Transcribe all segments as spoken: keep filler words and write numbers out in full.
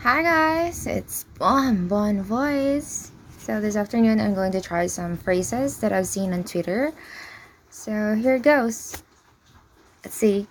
Hi guys, it's Bon Bon Voice. So this afternoon I'm going to try some phrases that I've seen on Twitter. So here it goes. Let's see.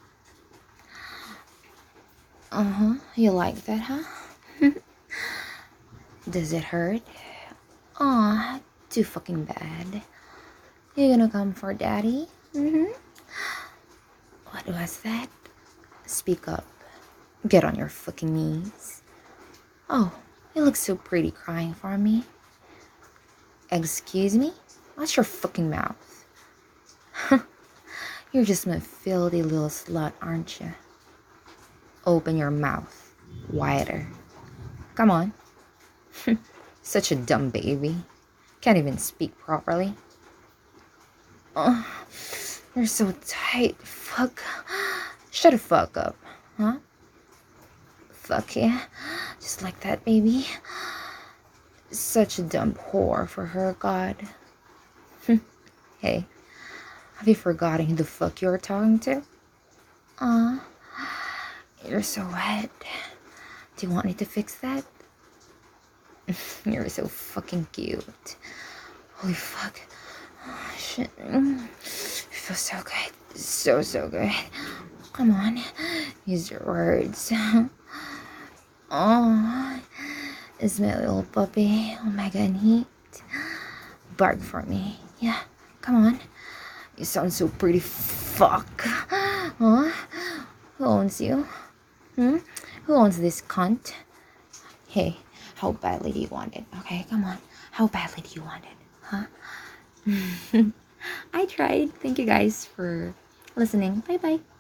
Uh-huh. You like that, huh? Does it hurt? Aw, too fucking bad. You gonna come for daddy? Mm-hmm. What was that? Speak up. Get on your fucking knees. Oh, you look so pretty crying for me. Excuse me? Watch your fucking mouth. You're just my filthy little slut, aren't you? Open your mouth wider. Come on. Such a dumb baby. Can't even speak properly. Oh, you're so tight. Fuck. Shut the fuck up, huh? Fuck yeah. Just like that, baby. Such a dumb whore for her, God. Hey, have you forgotten who the fuck you're talking to? Aw, you're so wet. Do you want me to fix that? You're so fucking cute. Holy fuck. Oh, shit. Mm. It feels so good. So, so good. Come on. Use your words. Oh, it's my little puppy. Omega and heat. Bark for me. Yeah, come on. You sound so pretty. Fuck. Huh? Who owns you? Hmm? Who owns this cunt? Hey, how badly do you want it? Okay, come on. How badly do you want it? Huh? I tried. Thank you guys for listening. Bye bye.